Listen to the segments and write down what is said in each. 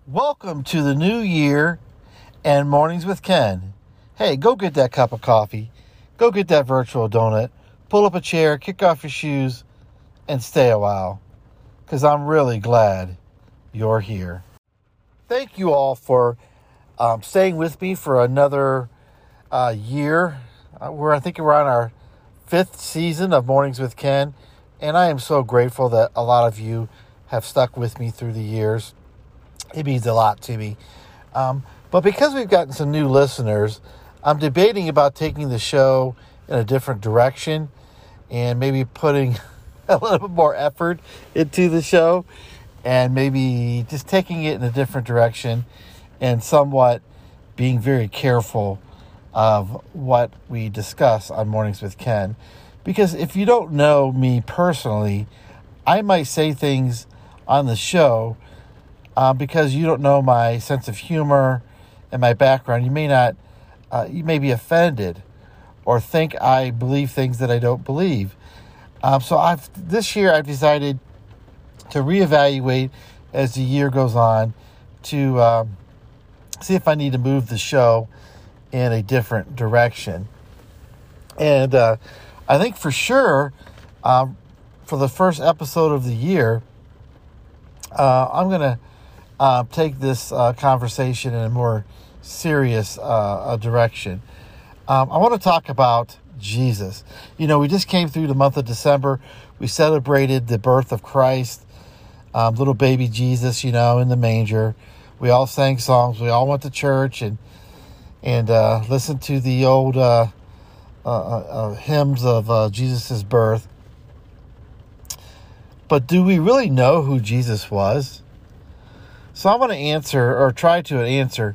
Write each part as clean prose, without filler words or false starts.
Welcome to the new year and Mornings with Ken. Hey, go get that cup of coffee. Go get that virtual donut. Pull up a chair, kick off your shoes, and stay a while. Because I'm really glad you're here. Thank you all for staying with me for another year. I think we're on our 5th season of Mornings with Ken. And I am so grateful that a lot of you have stuck with me through the years. It means a lot to me. But because we've gotten some new listeners, I'm debating about taking the show in a different direction and maybe putting a little bit more effort into the show and maybe just taking it in a different direction and somewhat being very careful of what we discuss on Mornings with Ken. Because if you don't know me personally, I might say things on the show because you don't know my sense of humor and my background. You may be offended or think I believe things that I don't believe. So this year I've decided to reevaluate as the year goes on to see if I need to move the show in a different direction. And I think for sure, for the first episode of the year, I'm going to take this conversation in a more serious direction. I want to talk about Jesus. You know, we just came through the month of December. We celebrated the birth of Christ, little baby Jesus, in the manger. We all sang songs. We all went to church and listened to the old hymns of Jesus' birth. But do we really know who Jesus was? So I'm going to answer, or try to answer,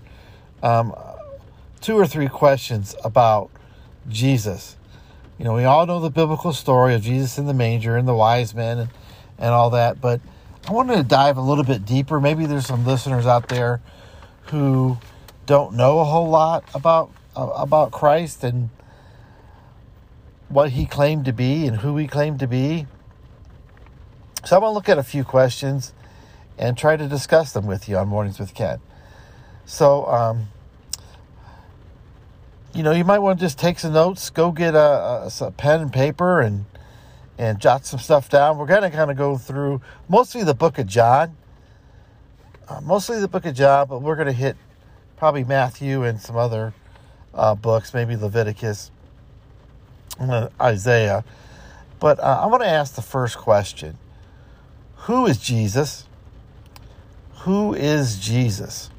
2 or 3 questions about Jesus. We all know the biblical story of Jesus in the manger and the wise men and all that, but I wanted to dive a little bit deeper. Maybe there's some listeners out there who don't know a whole lot about Christ and what he claimed to be and who he claimed to be. So I'm going to look at a few questions and try to discuss them with you on Mornings with Ken. So, you might want to just take some notes, go get a pen and paper and jot some stuff down. We're going to kind of go through mostly the book of John. But we're going to hit probably Matthew and some other books, maybe Leviticus, Isaiah. But I'm going to ask the first question. Who is Jesus? Who is Jesus?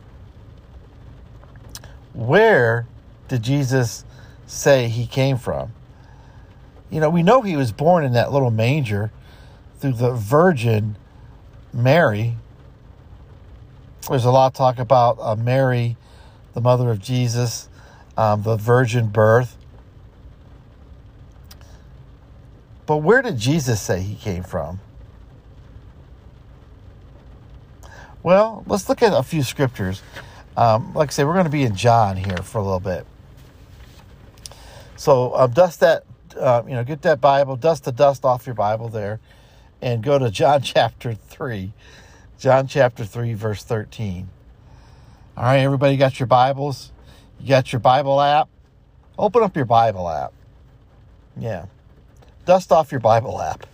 Where did Jesus say he came from? We know he was born in that little manger through the Virgin Mary. There's a lot of talk about Mary, the mother of Jesus, the virgin birth. But where did Jesus say he came from? Well, let's look at a few scriptures. Like I say, we're going to be in John here for a little bit. So get that Bible, dust the dust off your Bible there, and go to John chapter 3. John chapter 3, verse 13. All right, everybody got your Bibles? You got your Bible app? Open up your Bible app. Yeah. Dust off your Bible app.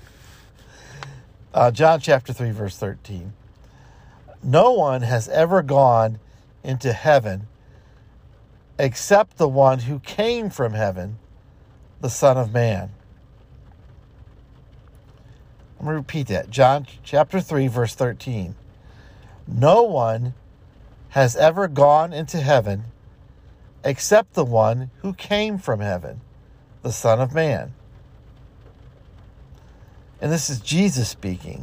John chapter 3, verse 13. No one has ever gone into heaven except the one who came from heaven, the Son of Man. I'm going to repeat that. John chapter 3, verse 13. No one has ever gone into heaven except the one who came from heaven, the Son of Man. And this is Jesus speaking.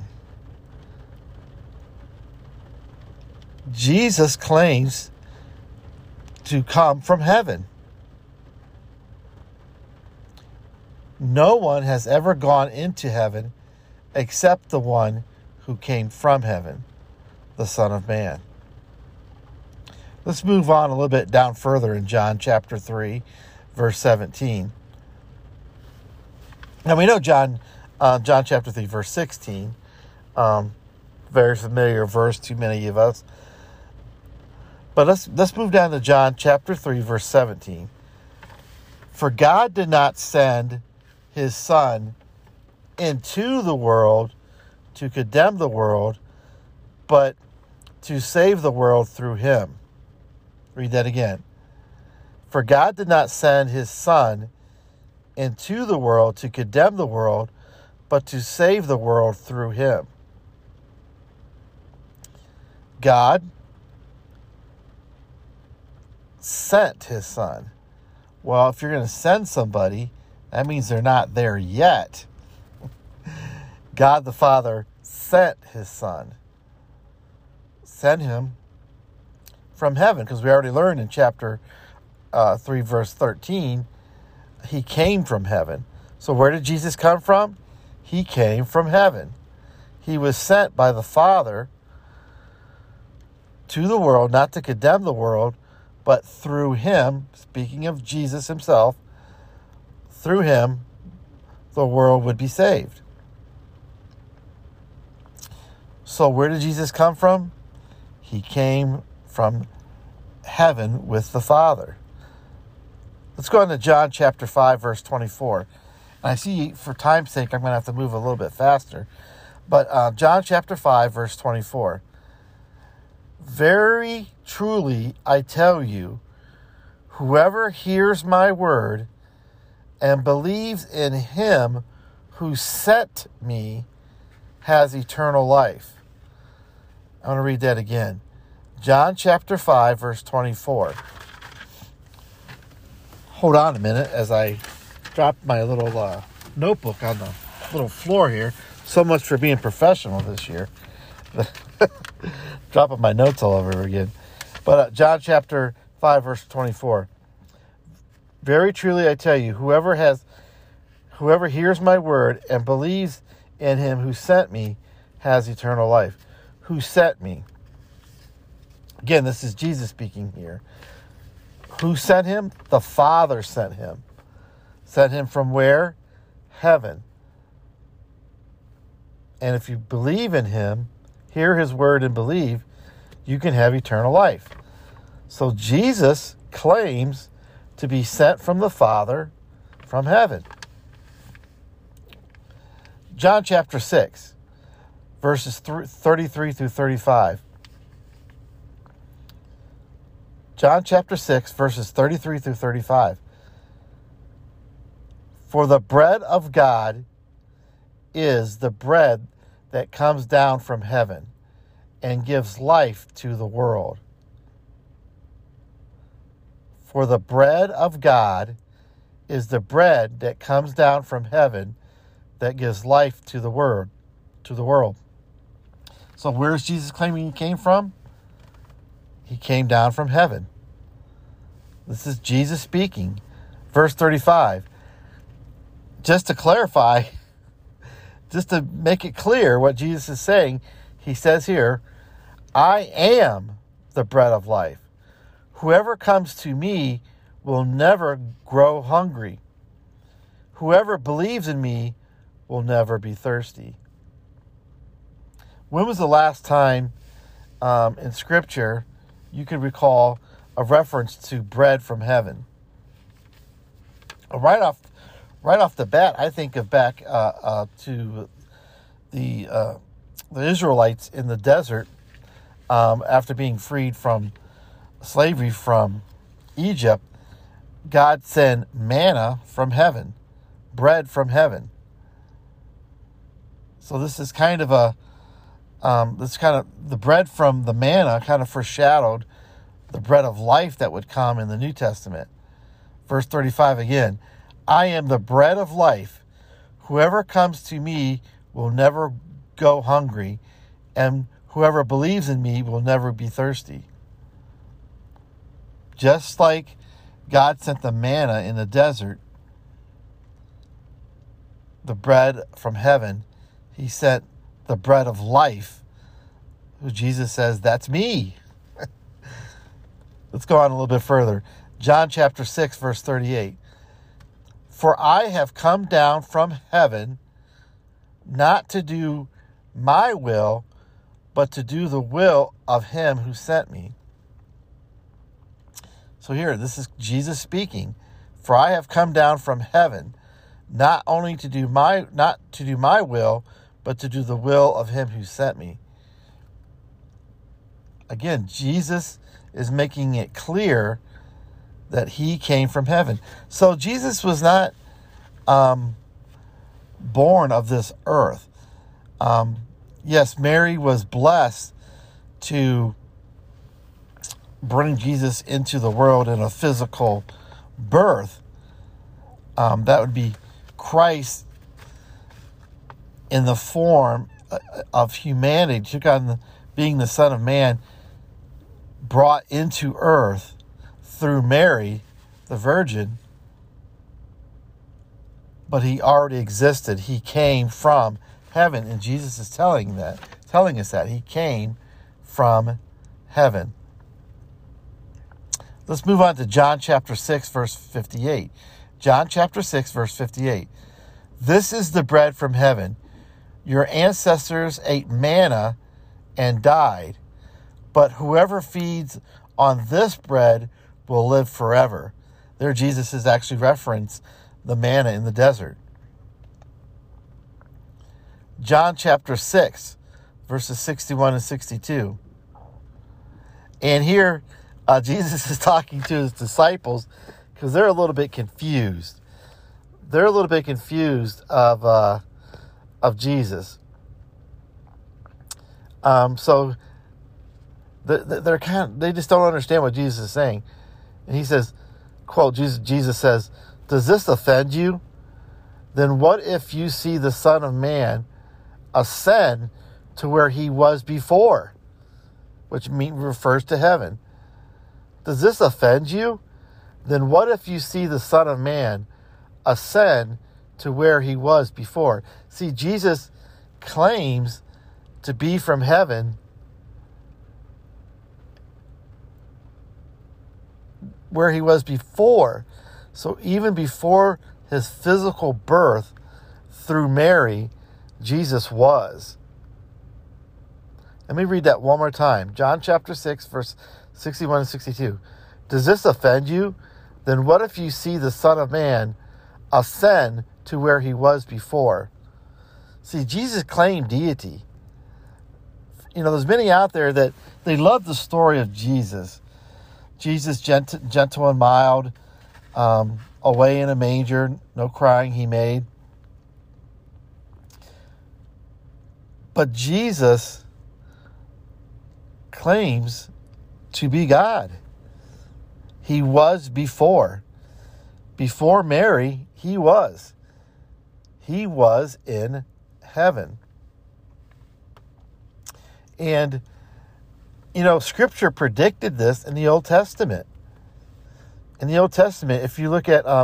Jesus claims to come from heaven. No one has ever gone into heaven except the one who came from heaven, the Son of Man. Let's move on a little bit down further in John chapter 3, verse 17. Now we know John chapter 3, verse 16. Very familiar verse to many of us. But let's move down to John chapter 3, verse 17. For God did not send his Son into the world to condemn the world, but to save the world through him. Read that again. For God did not send his Son into the world to condemn the world, but to save the world through him. God sent his Son. Well, if you're going to send somebody, that means they're not there yet. God the Father sent his Son. Sent him from heaven, because we already learned in chapter 3, verse 13, he came from heaven. So where did Jesus come from? He came from heaven. He was sent by the Father to the world, not to condemn the world, but through him, speaking of Jesus himself, through him, the world would be saved. So where did Jesus come from? He came from heaven with the Father. Let's go on to John chapter 5, verse 24. And I see, for time's sake, I'm going to have to move a little bit faster. But John chapter 5, verse 24. Very truly, I tell you, whoever hears my word and believes in him who sent me has eternal life. I want to read that again. John chapter 5, verse 24. Hold on a minute as I drop my little notebook on the little floor here. So much for being professional this year. Dropping my notes all over again. But John chapter 5, verse 24. Very truly I tell you, whoever hears my word and believes in him who sent me has eternal life. Who sent me? Again, this is Jesus speaking here. Who sent him? The Father sent him. Sent him from where? Heaven. And if you believe in him, hear his word and believe, you can have eternal life. So Jesus claims to be sent from the Father from heaven. John chapter 6, verses 33 through 35. John chapter 6, verses 33 through 35. For the bread of God is the bread that comes down from heaven and gives life to the world. For the bread of God is the bread that comes down from heaven that gives life to the world. So where is Jesus claiming he came from? He came down from heaven. This is Jesus speaking. Verse 35. Just to clarify, just to make it clear what Jesus is saying, he says here, I am the bread of life. Whoever comes to me will never grow hungry. Whoever believes in me will never be thirsty. When was the last time in Scripture you could recall a reference to bread from heaven? Right off the bat, I think of back to the Israelites in the desert after being freed from slavery from Egypt. God sent manna from heaven, bread from heaven. So this is kind of the bread from the manna kind of foreshadowed the bread of life that would come in the New Testament. Verse 35 again, I am the bread of life. Whoever comes to me will never go hungry, and whoever believes in me will never be thirsty. Just like God sent the manna in the desert, the bread from heaven, he sent the bread of life, who Jesus says, that's me. Let's go on a little bit further. John chapter 6, verse 38. For I have come down from heaven not to do my will, but to do the will of him who sent me. So here, this is Jesus speaking. For I have come down from heaven, not only to do my will, but to do the will of him who sent me. Again, Jesus is making it clear that he came from heaven. So Jesus was not born of this earth. Yes, Mary was blessed to bring Jesus into the world in a physical birth. That would be Christ in the form of humanity, took on being the Son of Man, brought into earth through Mary, the Virgin. But he already existed. He came from heaven, and Jesus is telling us that he came from heaven. Let's move on to John chapter 6, verse 58. John chapter 6, verse 58. This is the bread from heaven. Your ancestors ate manna and died, but whoever feeds on this bread will live forever. There Jesus is actually referencing the manna in the desert. John chapter 6, verses 61 and 62. And here, Jesus is talking to his disciples because they're a little bit confused. They're a little bit confused of Jesus. So they just don't understand what Jesus is saying. And he says, quote, Jesus says, "Does this offend you? Then what if you see the Son of Man ascend to where he was before?" Which refers to heaven. Does this offend you? Then what if you see the Son of Man ascend to where he was before? See, Jesus claims to be from heaven where he was before. So even before his physical birth through Mary, Jesus was. Let me read that one more time. John chapter 6, verse 61 and 62. Does this offend you? Then what if you see the Son of Man ascend to where he was before? See, Jesus claimed deity. There's many out there that they love the story of Jesus. Jesus, gentle and mild, away in a manger, no crying he made. But Jesus claims to be God. He was before. Before Mary, he was. He was in heaven. And, Scripture predicted this in the Old Testament. In the Old Testament, if you look at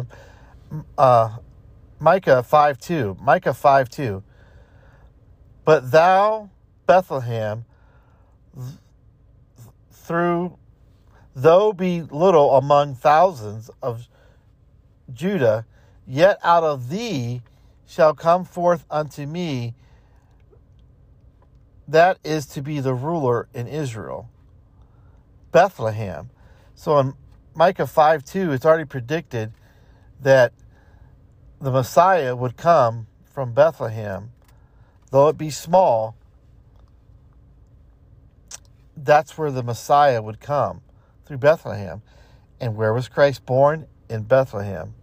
Micah 5:2, "But thou, Bethlehem, though be little among thousands of Judah, yet out of thee shall come forth unto me that is to be the ruler in Israel." Bethlehem. So in Micah 5:2, it's already predicted that the Messiah would come from Bethlehem. Though it be small, that's where the Messiah would come, through Bethlehem. And where was Christ born? In Bethlehem.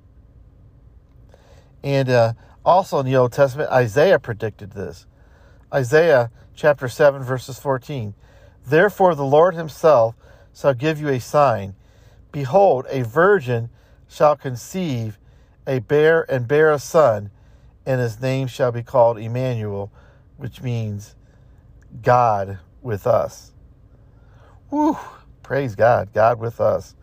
And also in the Old Testament, Isaiah predicted this. Isaiah chapter 7, verses 14. "Therefore the Lord himself shall give you a sign. Behold, a virgin shall conceive and bear a son, and his name shall be called Emmanuel," which means God with us. Woo! Praise God. God with us.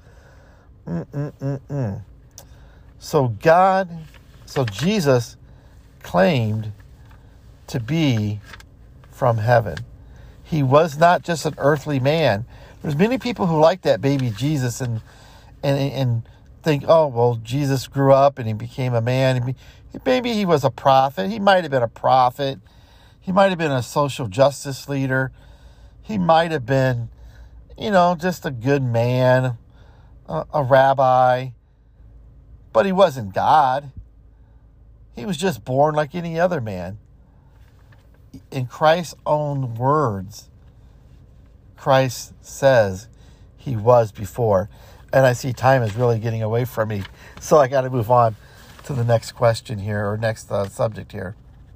So Jesus claimed to be from heaven. He was not just an earthly man. There's many people who like that baby Jesus and think, oh, well, Jesus grew up and he became a man. Maybe he was a prophet. He might have been a prophet. He might have been a social justice leader. He might have been, just a good man. a rabbi, but he wasn't God. He was just born like any other man. In Christ's own words, Christ says he was before. And I see time is really getting away from me, so I got to move on to the next question here, or next subject here.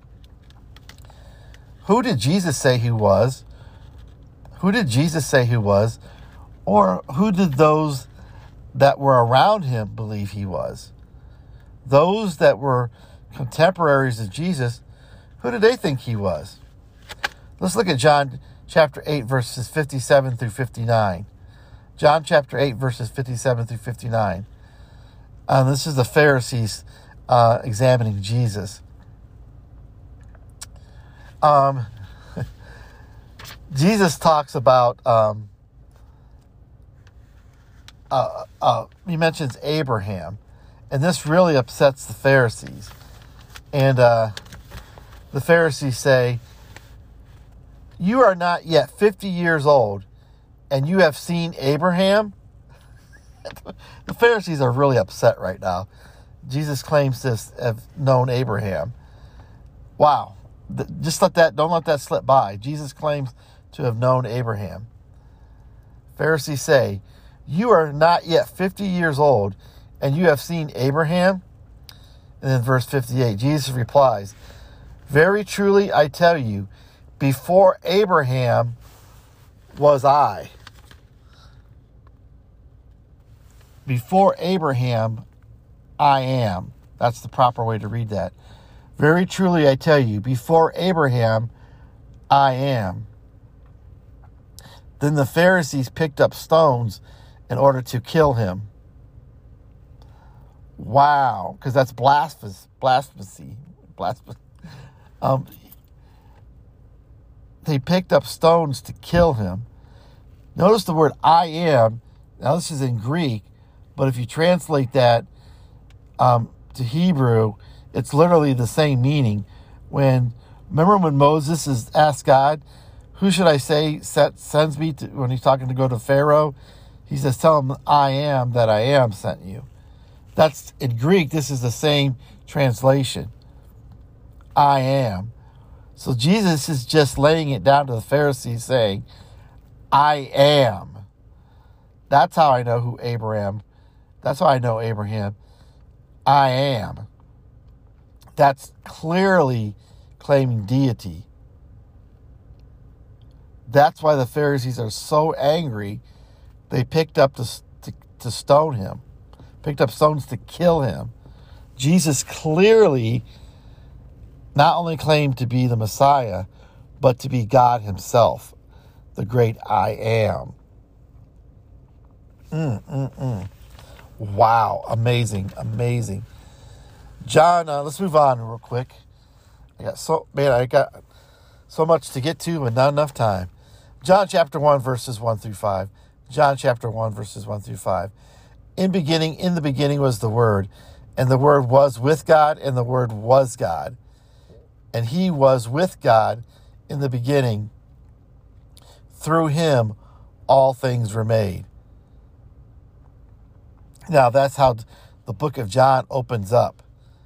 Who did Jesus say he was? Who did Jesus say he was? Or who did those that were around him believe he was? Those that were contemporaries of Jesus, who did they think he was? Let's look at John chapter 8, verses 57 through 59. John chapter 8, verses 57 through 59. This is the Pharisees examining Jesus. Jesus talks about, he mentions Abraham, and this really upsets the Pharisees. And the Pharisees say, "You are not yet 50 years old, and you have seen Abraham?" The Pharisees are really upset right now. Jesus claims to have known Abraham. Wow. Don't let that slip by. Jesus claims to have known Abraham. Pharisees say, "You are not yet 50 years old, and you have seen Abraham?" And then verse 58, Jesus replies, "Very truly I tell you, before Abraham was I." Before Abraham, I am. That's the proper way to read that. Very truly I tell you, before Abraham, I am. Then the Pharisees picked up stones in order to kill him. Wow, because that's blasphemy. They picked up stones to kill him. Notice the word I am. Now this is in Greek, but if you translate that to Hebrew, it's literally the same meaning. Remember when Moses is asked God, "Who should I say sends me to," when he's talking to go to Pharaoh, he says, "Tell him I am that I am sent you." That's in Greek. This is the same translation. I am. So Jesus is just laying it down to the Pharisees, saying, "I am." That's how I know who Abraham. That's how I know Abraham. I am. That's clearly claiming deity. That's why the Pharisees are so angry. They picked up to stone him, picked up stones to kill him. Jesus clearly not only claimed to be the Messiah, but to be God himself, the great I am. Wow, amazing. John, let's move on real quick. I got so much to get to, but not enough time. John chapter 1, verses 1 through 5. John chapter 1, verses 1 through 5. In the beginning was the Word, and the Word was with God, and the Word was God. And he was with God in the beginning. Through him, all things were made. Now, that's how the book of John opens up.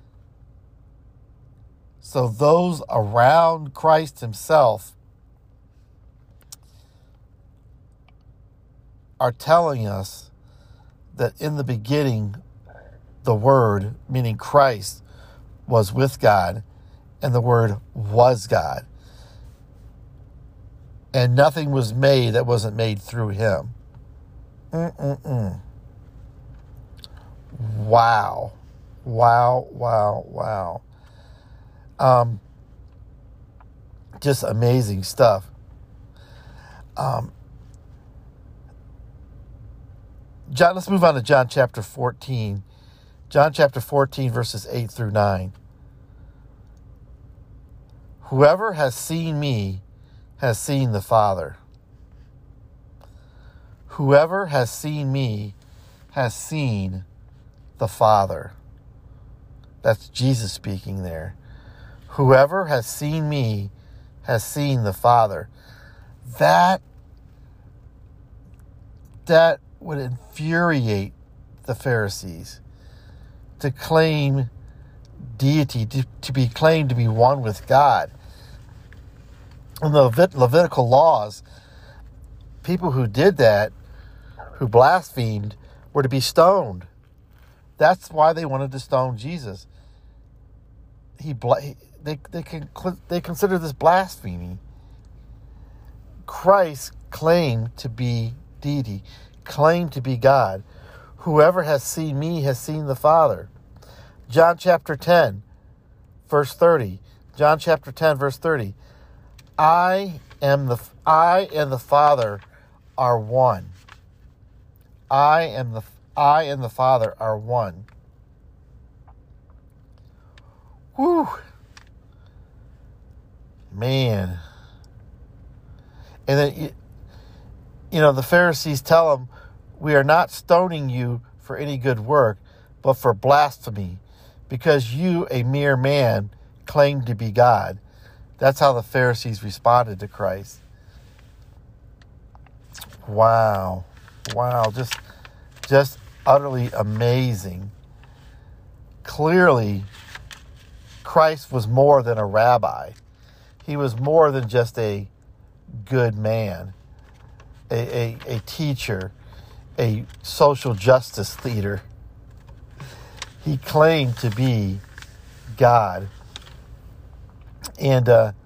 So those around Christ himself are telling us that in the beginning, the Word, meaning Christ, was with God, and the Word was God. And nothing was made that wasn't made through him. Wow. Just amazing stuff. John, let's move on to John chapter 14. John chapter 14, verses 8 through 9. Whoever has seen me has seen the Father. Whoever has seen me has seen the Father. That's Jesus speaking there. Whoever has seen me has seen the Father. That would infuriate the Pharisees, to claim deity, to be claimed to be one with God. In the Levitical laws, people who did that, who blasphemed, were to be stoned. That's why they wanted to stone Jesus. They consider this blasphemy. Christ claimed to be deity, claimed to be God. Whoever has seen me has seen the Father. John chapter 10, verse 30. John chapter 10, verse 30. I and the Father are one. I and the Father are one. Whew. Man. And then, the Pharisees tell him, we are not stoning you for any good work, but for blasphemy, because you, a mere man, claim to be God. That's how the Pharisees responded to Christ. Wow. Just utterly amazing. Clearly, Christ was more than a rabbi. He was more than just a good man, a teacher, a social justice leader. He claimed to be God. And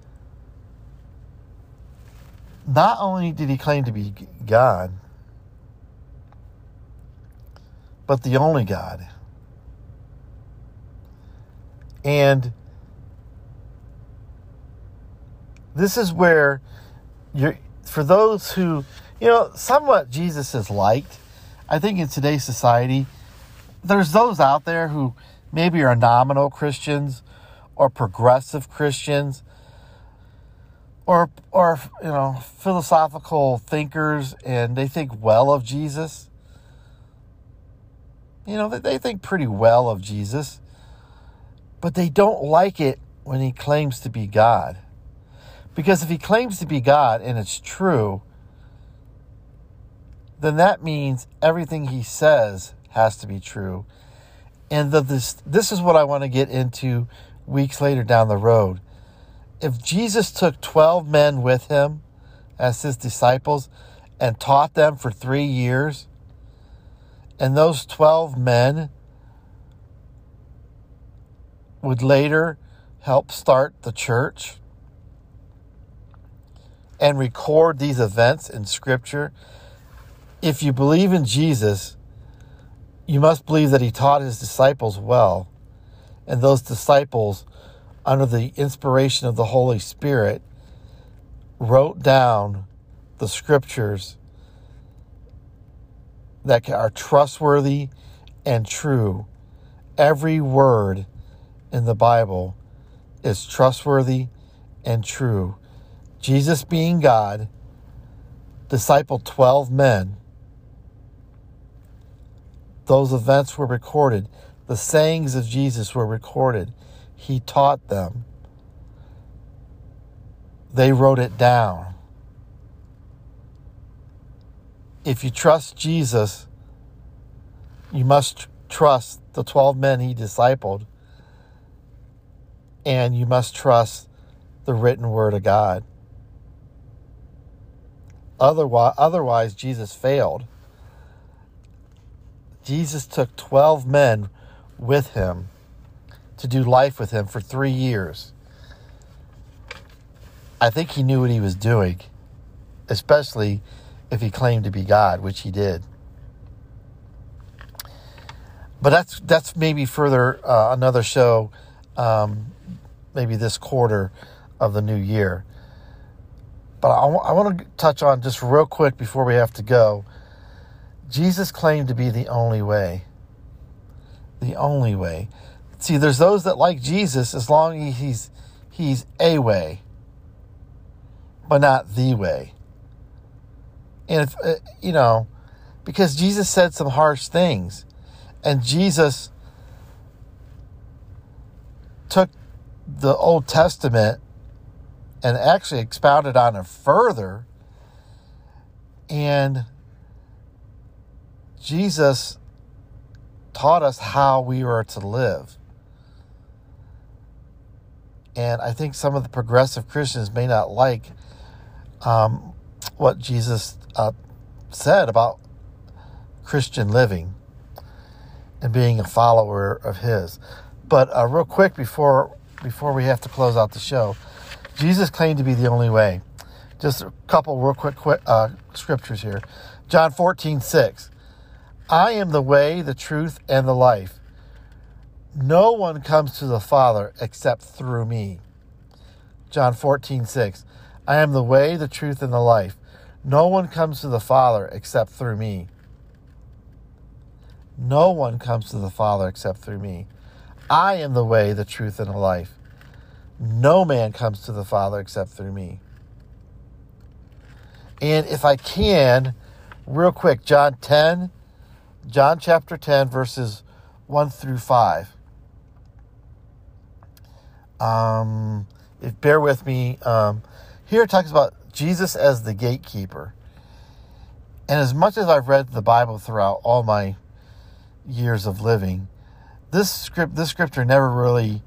not only did he claim to be God, but the only God. And this is where for those who, somewhat Jesus is liked. I think in today's society, there's those out there who maybe are nominal Christians or progressive Christians or philosophical thinkers, and they think well of Jesus. They think pretty well of Jesus, but they don't like it when he claims to be God. Because if he claims to be God and it's true, then that means everything he says has to be true. And this is what I want to get into weeks later down the road. If Jesus took 12 men with him as his disciples and taught them for 3 years, and those 12 men would later help start the church and record these events in Scripture, if you believe in Jesus, you must believe that he taught his disciples well, and those disciples, under the inspiration of the Holy Spirit, wrote down the Scriptures that are trustworthy and true. Every word in the Bible is trustworthy and true. Jesus, being God, discipled 12 men. Those events were recorded. The sayings of Jesus were recorded. He taught them. They wrote it down. If you trust Jesus, you must trust the 12 men he discipled, and you must trust the written word of God. Otherwise, Jesus failed. Jesus took 12 men with him to do life with him for 3 years. I think he knew what he was doing, especially if he claimed to be God, which he did. But that's maybe further another show, maybe this quarter of the new year. But I want to touch on just real quick before we have to go. Jesus claimed to be the only way. The only way. See, there's those that like Jesus as long as he's a way, but not the way. And if, because Jesus said some harsh things, and Jesus took the Old Testament and actually expounded on it further. And Jesus taught us how we were to live. And I think some of the progressive Christians may not like what Jesus said about Christian living and being a follower of his. But real quick, before we have to close out the show, Jesus claimed to be the only way. Just a couple real quick scriptures here. John 14:6. I am the way, the truth, and the life. No one comes to the Father except through me. John 14:6. I am the way, the truth, and the life. No one comes to the Father except through me. No one comes to the Father except through me. I am the way, the truth, and the life. No man comes to the Father except through me. And if I can, real quick, John chapter 10, verses 1 through 5. Bear with me. Here it talks about Jesus as the gatekeeper. And as much as I've read the Bible throughout all my years of living, this scripture never really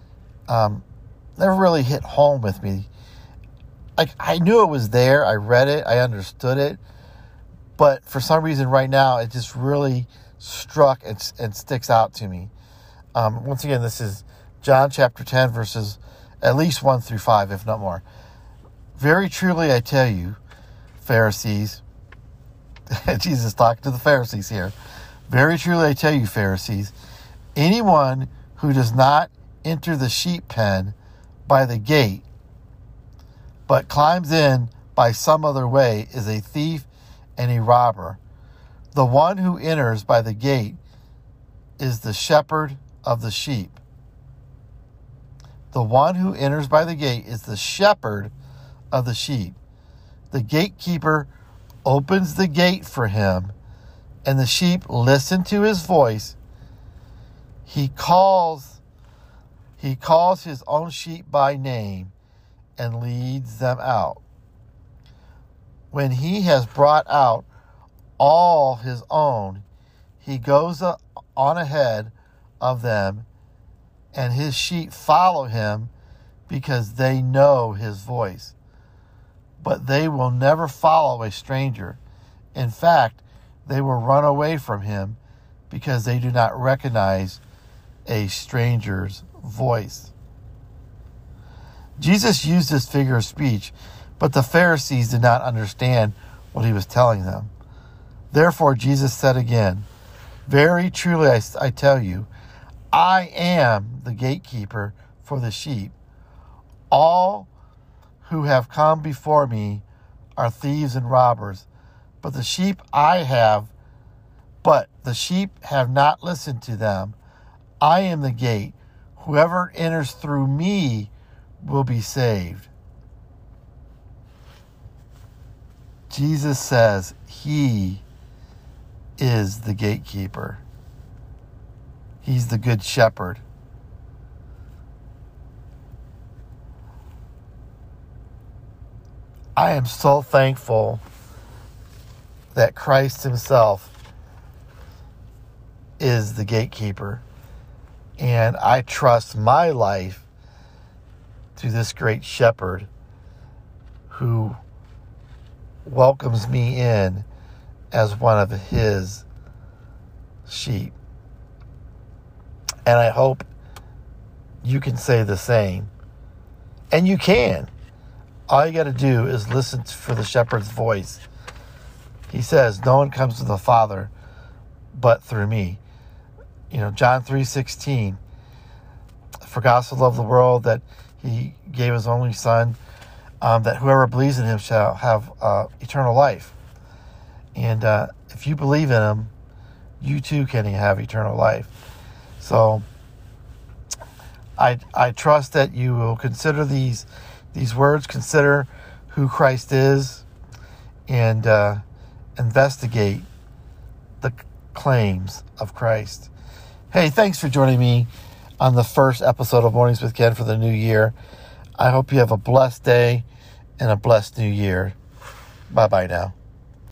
hit home with me. Like, I knew it was there. I read it. I understood it. But for some reason right now, it just really struck and sticks out to me. Once again, this is John chapter 10, verses at least 1 through 5, if not more. Very truly, I tell you, Pharisees, Jesus talking to the Pharisees here. Very truly, I tell you, Pharisees, anyone who does not enter the sheep pen by the gate, but climbs in by some other way, is a thief and a robber. The one who enters by the gate is the shepherd of the sheep. The one who enters by the gate is the shepherd of the sheep. The gatekeeper opens the gate for him, and the sheep listen to his voice. He calls his own sheep by name and leads them out. When he has brought out all his own, he goes on ahead of them, and his sheep follow him because they know his voice. But they will never follow a stranger. In fact, they will run away from him because they do not recognize a stranger's voice. Jesus used this figure of speech, but the Pharisees did not understand what he was telling them. Therefore, Jesus said again, very truly I tell you, I am the gatekeeper for the sheep. All who have come before me are thieves and robbers, but the sheep have not listened to them. I am the gate. Whoever enters through me will be saved. Jesus says he is the gatekeeper. He's the good shepherd. I am so thankful that Christ himself is the gatekeeper. And I trust my life to this great shepherd who welcomes me in as one of his sheep. And I hope you can say the same. And you can. All you got to do is listen for the shepherd's voice. He says, no one comes to the Father but through me. John 3:16. For God so loved the world that he gave his only Son, that whoever believes in him shall have eternal life. And if you believe in him, you too can have eternal life. So I trust that you will consider these words, consider who Christ is, and investigate the claims of Christ. Hey, thanks for joining me on the first episode of Mornings with Ken for the new year. I hope you have a blessed day and a blessed new year. Bye-bye now.